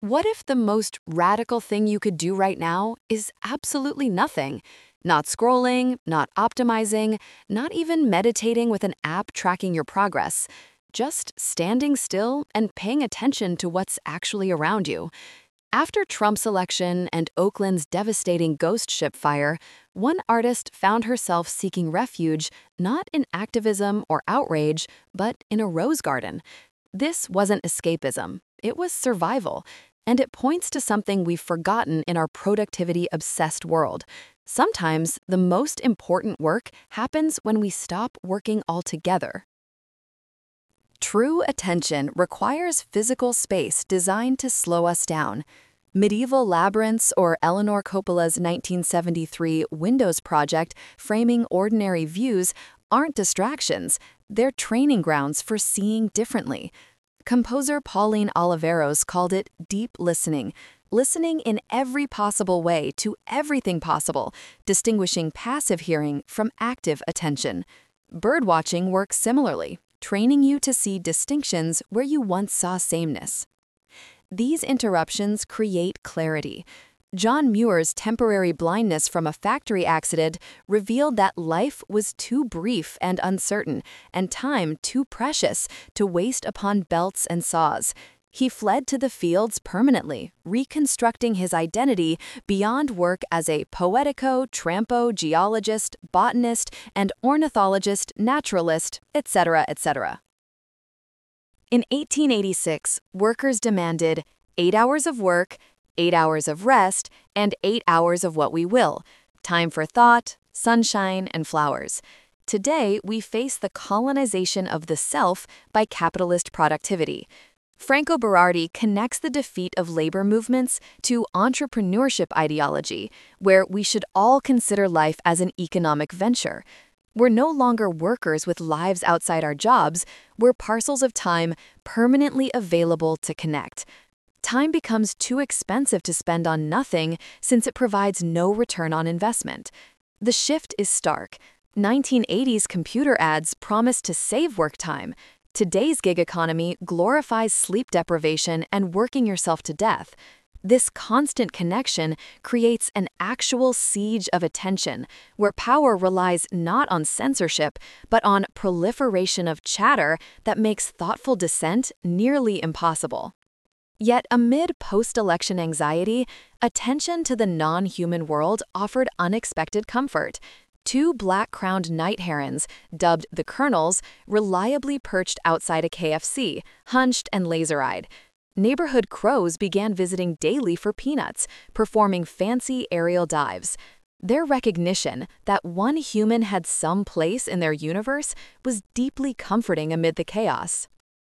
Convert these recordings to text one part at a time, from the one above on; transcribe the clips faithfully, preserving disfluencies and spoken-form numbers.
What if the most radical thing you could do right now is absolutely nothing? Not scrolling, not optimizing, not even meditating with an app tracking your progress. Just standing still and paying attention to what's actually around you. After Trump's election and Oakland's devastating ghost ship fire, one artist found herself seeking refuge not in activism or outrage, but in a rose garden. This wasn't escapism, it was survival, and it points to something we've forgotten in our productivity-obsessed world. Sometimes the most important work happens when we stop working altogether. True attention requires physical space designed to slow us down. Medieval Labyrinths or Eleanor Coppola's nineteen seventy-three Windows project framing ordinary views aren't distractions, they're training grounds for seeing differently. Composer Pauline Oliveros called it deep listening, listening in every possible way to everything possible, distinguishing passive hearing from active attention. Birdwatching works similarly, training you to see distinctions where you once saw sameness. These interruptions create clarity. John Muir's temporary blindness from a factory accident revealed that life was too brief and uncertain, and time too precious to waste upon belts and saws. He fled to the fields permanently, reconstructing his identity beyond work as a poetico, trampo, geologist, botanist, and ornithologist, naturalist, et cetera, et cetera. In eighteen eighty-six, workers demanded eight hours of work, eight hours of rest, and eight hours of what we will, time for thought, sunshine, and flowers. Today, we face the colonization of the self by capitalist productivity. Franco Berardi connects the defeat of labor movements to entrepreneurship ideology, where we should all consider life as an economic venture. We're no longer workers with lives outside our jobs, we're parcels of time permanently available to connect. Time becomes too expensive to spend on nothing since it provides no return on investment. The shift is stark. nineteen eighties computer ads promised to save work time. Today's gig economy glorifies sleep deprivation and working yourself to death. This constant connection creates an actual siege of attention, where power relies not on censorship, but on proliferation of chatter that makes thoughtful dissent nearly impossible. Yet amid post-election anxiety, attention to the non-human world offered unexpected comfort. Two black-crowned night herons, dubbed the Colonels, reliably perched outside a K F C, hunched and laser-eyed. Neighborhood crows began visiting daily for peanuts, performing fancy aerial dives. Their recognition that one human had some place in their universe was deeply comforting amid the chaos.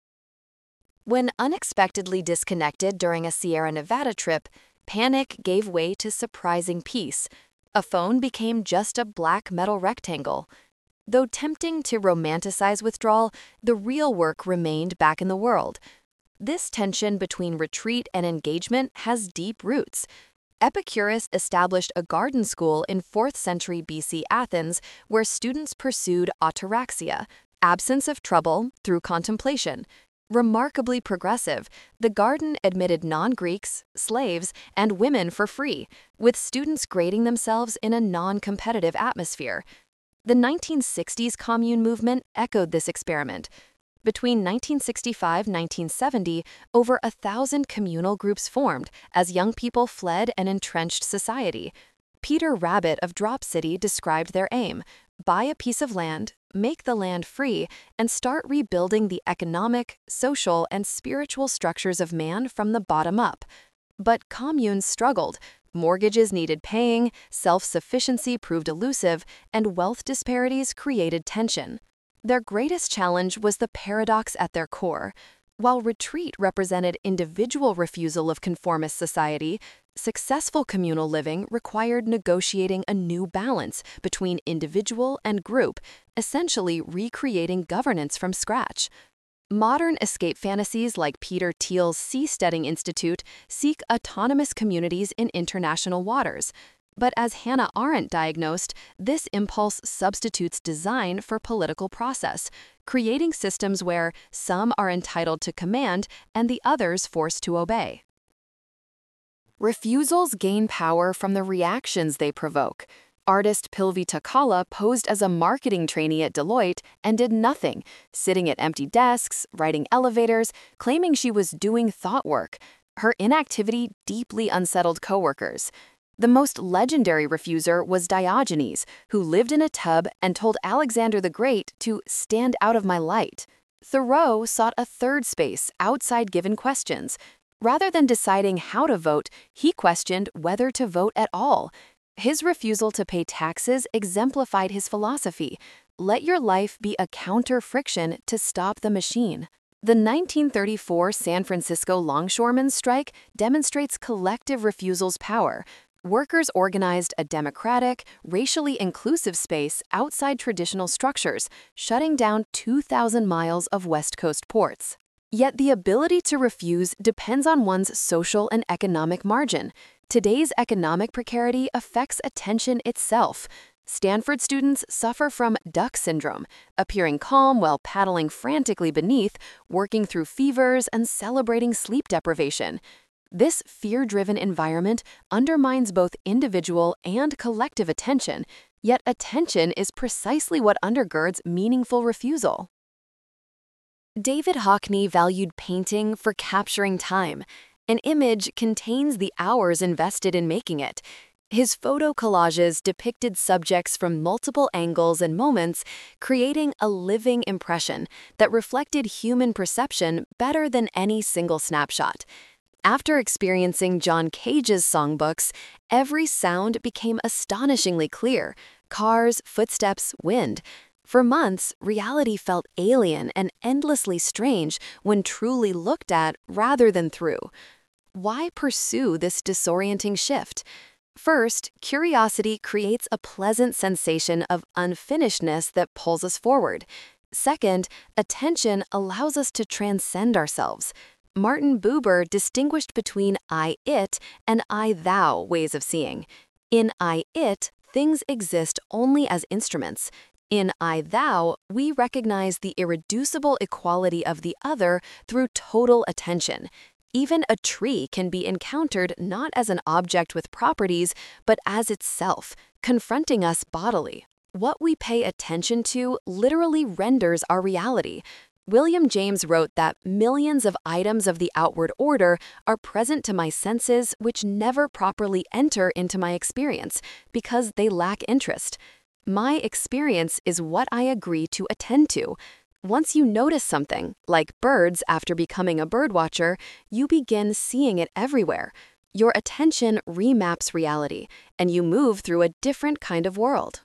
When unexpectedly disconnected during a Sierra Nevada trip, panic gave way to surprising peace. A phone became just a black metal rectangle. Though tempting to romanticize withdrawal, the real work remained back in the world. This tension between retreat and engagement has deep roots. Epicurus established a garden school in fourth century B C Athens where students pursued ataraxia, absence of trouble, through contemplation. Remarkably progressive, the garden admitted non-Greeks, slaves, and women for free, with students grading themselves in a non-competitive atmosphere. The nineteen sixties commune movement echoed this experiment. Between nineteen sixty-five and nineteen seventy, over a thousand communal groups formed as young people fled an entrenched society. Peter Rabbit of Drop City described their aim: buy a piece of land, make the land free, and start rebuilding the economic, social, and spiritual structures of man from the bottom up. But communes struggled. Mortgages needed paying, self-sufficiency proved elusive, and wealth disparities created tension. Their greatest challenge was the paradox at their core. While retreat represented individual refusal of conformist society, successful communal living required negotiating a new balance between individual and group, essentially recreating governance from scratch. Modern escape fantasies like Peter Thiel's Seasteading Institute seek autonomous communities in international waters. But as Hannah Arendt diagnosed, this impulse substitutes design for political process, creating systems where some are entitled to command and the others forced to obey. Refusals gain power from the reactions they provoke. Artist Pilvi Takala posed as a marketing trainee at Deloitte and did nothing, sitting at empty desks, writing elevators, claiming she was doing thought work. Her inactivity deeply unsettled coworkers. The most legendary refuser was Diogenes, who lived in a tub and told Alexander the Great to stand out of my light. Thoreau sought a third space outside given questions. Rather than deciding how to vote, he questioned whether to vote at all. His refusal to pay taxes exemplified his philosophy. Let your life be a counter-friction to stop the machine. The nineteen thirty-four San Francisco longshoremen's strike demonstrates collective refusal's power. Workers organized a democratic, racially inclusive space outside traditional structures, shutting down two thousand miles of West Coast ports. Yet the ability to refuse depends on one's social and economic margin. Today's economic precarity affects attention itself. Stanford students suffer from duck syndrome, appearing calm while paddling frantically beneath, working through fevers, and celebrating sleep deprivation. This fear-driven environment undermines both individual and collective attention, yet attention is precisely what undergirds meaningful refusal. David Hockney valued painting for capturing time. An image contains the hours invested in making it. His photo collages depicted subjects from multiple angles and moments, creating a living impression that reflected human perception better than any single snapshot. After experiencing John Cage's songbooks, every sound became astonishingly clear: cars, footsteps, wind. For months, reality felt alien and endlessly strange when truly looked at rather than through. Why pursue this disorienting shift? First, curiosity creates a pleasant sensation of unfinishedness that pulls us forward. Second, attention allows us to transcend ourselves. Martin Buber distinguished between I-it and I-thou ways of seeing. In I-it, things exist only as instruments. In I-thou, we recognize the irreducible equality of the other through total attention. Even a tree can be encountered not as an object with properties, but as itself, confronting us bodily. What we pay attention to literally renders our reality. William James wrote that millions of items of the outward order are present to my senses which never properly enter into my experience because they lack interest. My experience is what I agree to attend to. Once you notice something, like birds after becoming a birdwatcher, you begin seeing it everywhere. Your attention remaps reality, and you move through a different kind of world.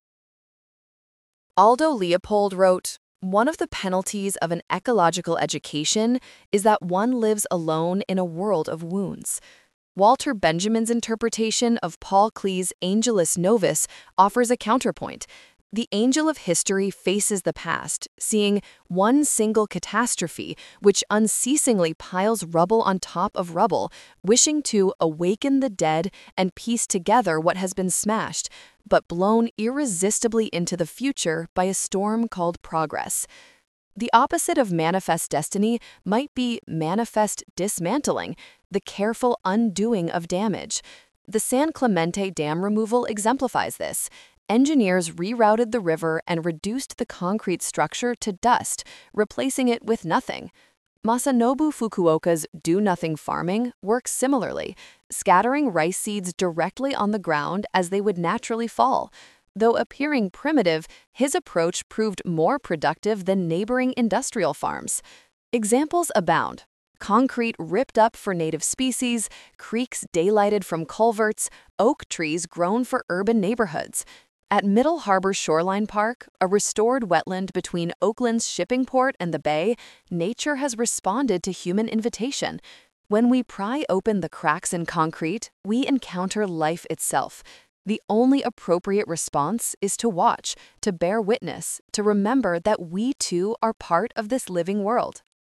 Aldo Leopold wrote, "One of the penalties of an ecological education is that one lives alone in a world of wounds." Walter Benjamin's interpretation of Paul Klee's Angelus Novus offers a counterpoint. The angel of history faces the past, seeing one single catastrophe which unceasingly piles rubble on top of rubble, wishing to awaken the dead and piece together what has been smashed, but blown irresistibly into the future by a storm called progress. The opposite of manifest destiny might be manifest dismantling, the careful undoing of damage. The San Clemente Dam removal exemplifies this. Engineers rerouted the river and reduced the concrete structure to dust, replacing it with nothing. Masanobu Fukuoka's do-nothing farming works similarly, scattering rice seeds directly on the ground as they would naturally fall. Though appearing primitive, his approach proved more productive than neighboring industrial farms. Examples abound. Concrete ripped up for native species, creeks daylighted from culverts, oak trees grown for urban neighborhoods. At Middle Harbor Shoreline Park, a restored wetland between Oakland's shipping port and the bay, nature has responded to human invitation. When we pry open the cracks in concrete, we encounter life itself. The only appropriate response is to watch, to bear witness, to remember that we too are part of this living world.